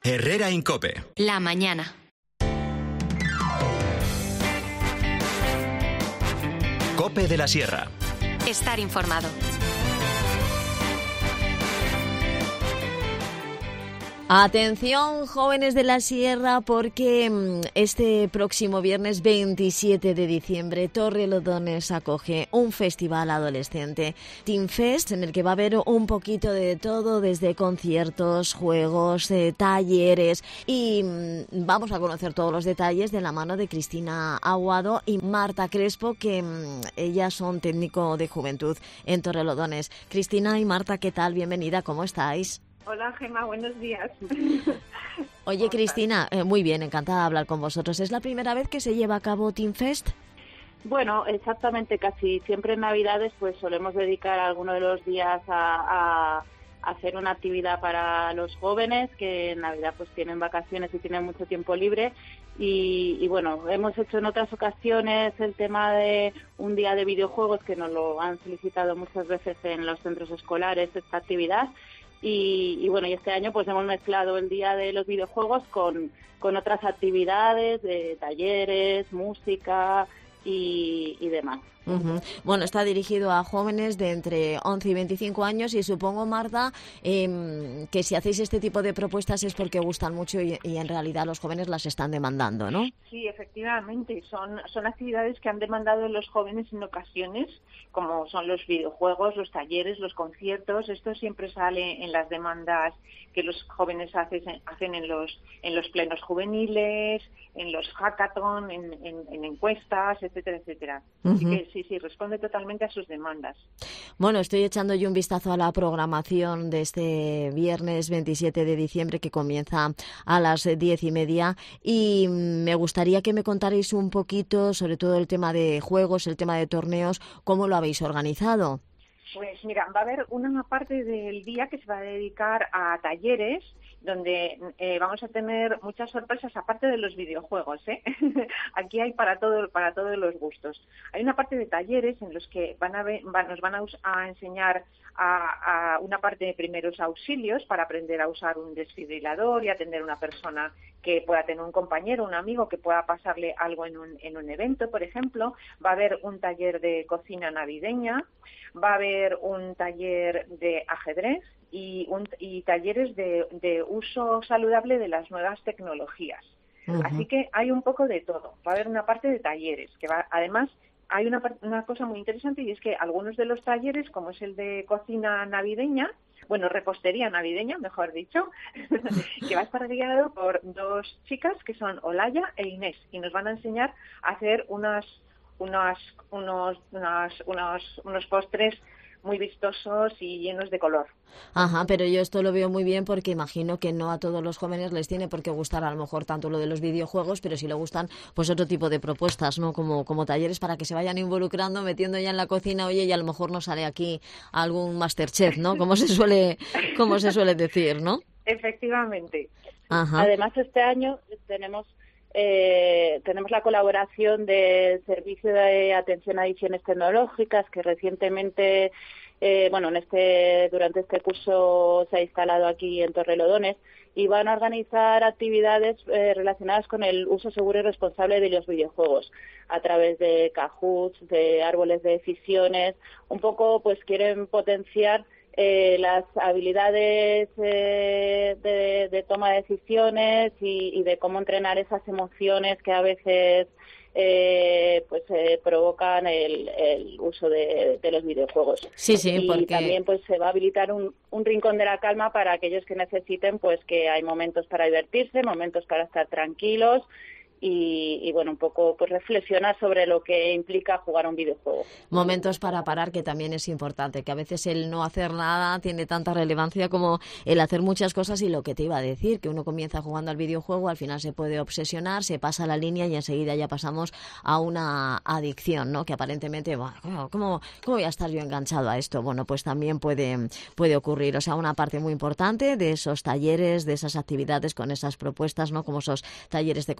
Herrera en COPE. La mañana. COPE de la Sierra. Estar informado. Atención, jóvenes de la Sierra, porque este próximo viernes 27 de diciembre Torrelodones acoge un festival adolescente, Teen Fest, en el que va a haber un poquito de todo, desde conciertos, juegos, talleres, y vamos a conocer todos los detalles de la mano de Cristina Aguado y Marta Crespo, que ellas son técnico de juventud en Torrelodones. Cristina y Marta, ¿qué tal? Bienvenida, ¿cómo estáis? Hola, Gemma, buenos días. Oye, Cristina, muy bien, encantada de hablar con vosotros. ¿Es la primera vez que se lleva a cabo Teen Fest? Bueno, exactamente, casi siempre en Navidades pues solemos dedicar alguno de los días a hacer una actividad para los jóvenes que en Navidad pues tienen vacaciones y tienen mucho tiempo libre. Y bueno, hemos hecho en otras ocasiones el tema de un día de videojuegos, que nos lo han solicitado muchas veces en los centros escolares, esta actividad. Y bueno, y este año pues hemos mezclado el día de los videojuegos con otras actividades, de talleres, música y demás. Uh-huh. Bueno, está dirigido a jóvenes de entre 11 y 25 años y supongo, Marta, que si hacéis este tipo de propuestas es porque gustan mucho y en realidad los jóvenes las están demandando, ¿no? Sí, efectivamente, son actividades que han demandado los jóvenes en ocasiones, como son los videojuegos, los talleres, los conciertos. Esto siempre sale en las demandas que los jóvenes hacen en los plenos juveniles, en los hackathon, en encuestas, etcétera, etcétera. Uh-huh. Así que sí, responde totalmente a sus demandas. Bueno, estoy echando yo un vistazo a la programación de este viernes 27 de diciembre, que comienza a las 10:30, y me gustaría que me contarais un poquito sobre todo el tema de juegos, el tema de torneos, cómo lo habéis organizado. Pues mira, va a haber una parte del día que se va a dedicar a talleres, donde vamos a tener muchas sorpresas aparte de los videojuegos, ¿eh? Aquí hay para todos los gustos. Hay una parte de talleres en los que nos van a enseñar a una parte de primeros auxilios para aprender a usar un desfibrilador y atender a una persona que pueda tener un compañero, un amigo que pueda pasarle algo en un evento, por ejemplo. Va a haber un taller de cocina navideña, va a haber un taller de ajedrez y talleres de uso saludable de las nuevas tecnologías. Uh-huh. Así que hay un poco de todo. Va a haber una parte de talleres que además hay una cosa muy interesante, y es que algunos de los talleres, como es el de cocina navideña, bueno, repostería navideña, mejor dicho, que va a estar guiado por dos chicas que son Olaya e Inés, y nos van a enseñar a hacer unos postres muy vistosos y llenos de color. Ajá, pero yo esto lo veo muy bien porque imagino que no a todos los jóvenes les tiene por qué gustar a lo mejor tanto lo de los videojuegos, pero si le gustan pues otro tipo de propuestas, ¿no? Como talleres para que se vayan involucrando, metiendo ya en la cocina, oye, y a lo mejor nos sale aquí algún MasterChef, ¿no? Como se suele decir, ¿no? Efectivamente. Ajá. Además, este año tenemos la colaboración del Servicio de Atención a Adicciones Tecnológicas, que recientemente, durante este curso se ha instalado aquí en Torrelodones, y van a organizar actividades relacionadas con el uso seguro y responsable de los videojuegos a través de Kahoots, de árboles de decisiones. Un poco pues quieren potenciar las habilidades de toma de decisiones y de cómo entrenar esas emociones que a veces provocan el uso de los videojuegos. Sí, y porque también pues se va a habilitar un rincón de la calma para aquellos que necesiten, pues que hay momentos para divertirse, momentos para estar tranquilos. Y bueno, un poco pues reflexionar sobre lo que implica jugar un videojuego. Momentos para parar, que también es importante, que a veces el no hacer nada tiene tanta relevancia como el hacer muchas cosas. Y lo que te iba a decir, que uno comienza jugando al videojuego, al final se puede obsesionar, se pasa la línea y enseguida ya pasamos a una adicción, ¿no? Que aparentemente, bueno, ¿cómo voy a estar yo enganchado a esto? Bueno, pues también puede ocurrir. O sea, una parte muy importante de esos talleres, de esas actividades con esas propuestas, ¿no? Como esos talleres de cocina navideña,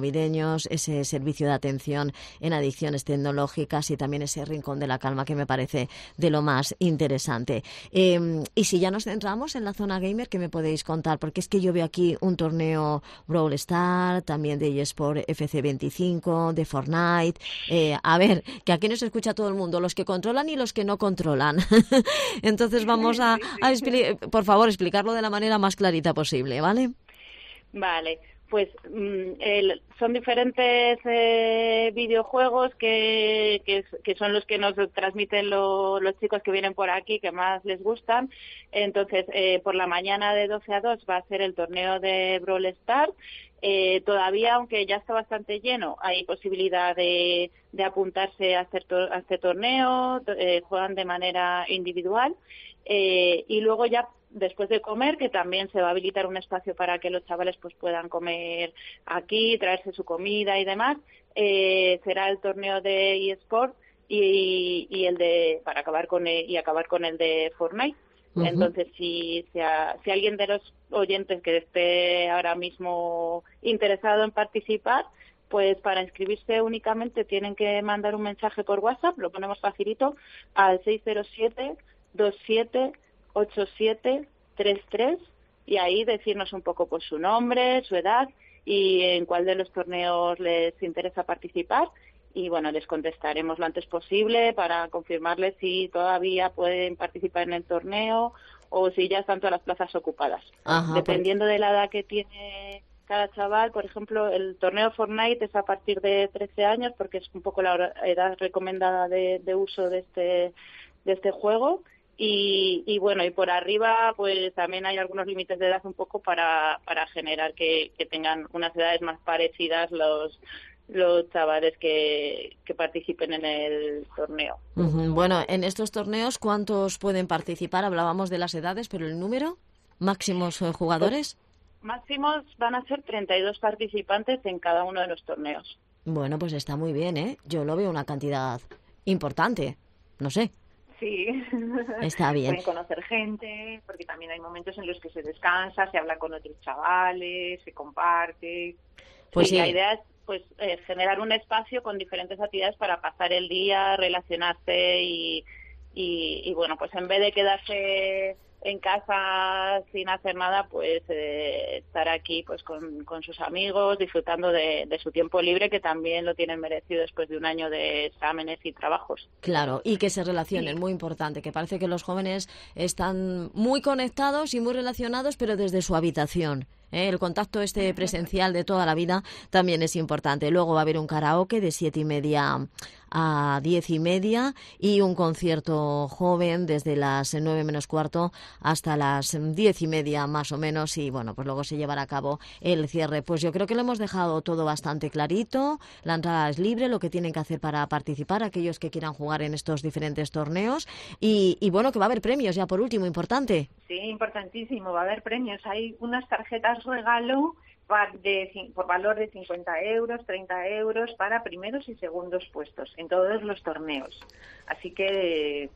navideños, ese servicio de atención en adicciones tecnológicas y también ese rincón de la calma que me parece de lo más interesante. Y si ya nos centramos en la zona gamer, ¿qué me podéis contar? Porque es que yo veo aquí un torneo Brawl Stars, también de eSport FC25, de Fortnite. A ver, que aquí nos escucha todo el mundo, los que controlan y los que no controlan. Entonces vamos a por favor, explicarlo de la manera más clarita posible, ¿vale? Vale, pues son diferentes videojuegos que son los que nos transmiten los chicos que vienen por aquí, que más les gustan. Entonces, por la mañana de 12 a 2 va a ser el torneo de Brawl Stars. Todavía, aunque ya está bastante lleno, hay posibilidad de apuntarse a este torneo, juegan de manera individual. Y luego ya después de comer, que también se va a habilitar un espacio para que los chavales pues puedan comer aquí, traerse su comida y demás, será el torneo de eSport y el de para acabar con el de Fortnite. Uh-huh. Entonces, si alguien de los oyentes que esté ahora mismo interesado en participar, pues para inscribirse únicamente tienen que mandar un mensaje por WhatsApp, lo ponemos facilito, al 607-2787-33 y ahí decirnos un poco pues su nombre, su edad y en cuál de los torneos les interesa participar. Y bueno, les contestaremos lo antes posible para confirmarles si todavía pueden participar en el torneo o si ya están todas las plazas ocupadas. Ajá, dependiendo de la edad que tiene cada chaval. Por ejemplo, el torneo Fortnite es a partir de 13 años porque es un poco la edad recomendada de uso de este juego. Y bueno, y por arriba pues también hay algunos límites de edad un poco para generar que tengan unas edades más parecidas los chavales que participen en el torneo. Uh-huh. Bueno, en estos torneos, ¿cuántos pueden participar? Hablábamos de las edades, pero ¿el número? ¿Máximos jugadores? Máximos van a ser 32 participantes en cada uno de los torneos. Bueno, pues está muy bien, ¿eh? Yo lo veo una cantidad importante, no sé. Sí, está bien. Pueden conocer gente, porque también hay momentos en los que se descansa, se habla con otros chavales, se comparte. Pues sí. La idea es generar un espacio con diferentes actividades para pasar el día, relacionarse y bueno, pues en vez de quedarse en casa sin hacer nada, pues estar aquí pues con sus amigos, disfrutando de su tiempo libre, que también lo tienen merecido después de un año de exámenes y trabajos. Claro, y que se relacionen, muy importante, que parece que los jóvenes están muy conectados y muy relacionados, pero desde su habitación. El contacto presencial de toda la vida también es importante. Luego va a haber un karaoke de 7:30 a 10:30 y un concierto joven desde las 9 menos cuarto hasta las 10:30 más o menos y bueno, pues luego se llevará a cabo el cierre. Pues yo creo que lo hemos dejado todo bastante clarito. La entrada es libre, lo que tienen que hacer para participar aquellos que quieran jugar en estos diferentes torneos y bueno, que va a haber premios ya por último, importante. Sí, importantísimo, va a haber premios. Hay unas tarjetas regalo por valor de 50 euros, 30 euros para primeros y segundos puestos en todos los torneos. Así que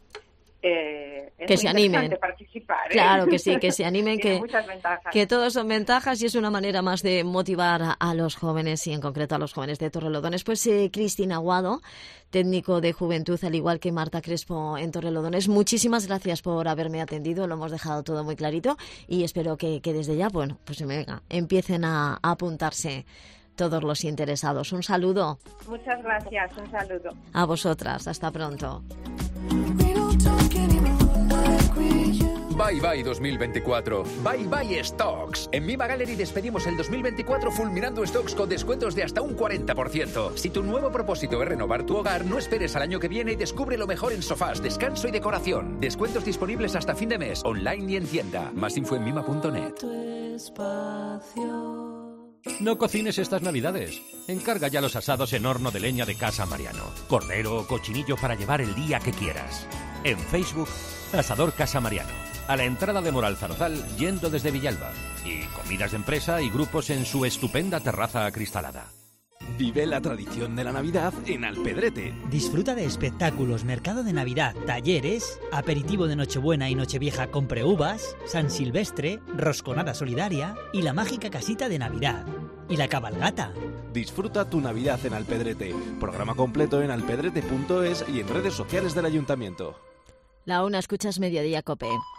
es que se animen, participar, ¿eh? Claro que sí, que se animen, muchas ventajas. Que todos son ventajas y es una manera más de motivar a los jóvenes y en concreto a los jóvenes de Torrelodones. Pues Cristina Aguado, técnico de juventud, al igual que Marta Crespo en Torrelodones, muchísimas gracias por haberme atendido, lo hemos dejado todo muy clarito y espero que desde ya, bueno, pues empiecen a apuntarse todos los interesados. Un saludo. Muchas gracias, un saludo. A vosotras, hasta pronto. Bye bye 2024, bye bye stocks. En Viva Gallery despedimos el 2024 fulminando stocks con descuentos de hasta un 40%. Si tu nuevo propósito es renovar tu hogar, no esperes al año que viene y descubre lo mejor en sofás, descanso y decoración. Descuentos disponibles hasta fin de mes, online y en tienda. Más info en mima.net. No cocines estas navidades. Encarga ya los asados en horno de leña de Casa Mariano. Cordero o cochinillo para llevar el día que quieras. En Facebook, Asador Casa Mariano. A la entrada de Moralzarzal, yendo desde Villalba. Y comidas de empresa y grupos en su estupenda terraza acristalada. Vive la tradición de la Navidad en Alpedrete. Disfruta de espectáculos, mercado de Navidad, talleres, aperitivo de Nochebuena y Nochevieja con preuvas, San Silvestre, rosconada solidaria y la mágica casita de Navidad. y la cabalgata. Disfruta tu Navidad en Alpedrete. Programa completo en alpedrete.es y en redes sociales del Ayuntamiento. La una, escuchas Mediodía Cope.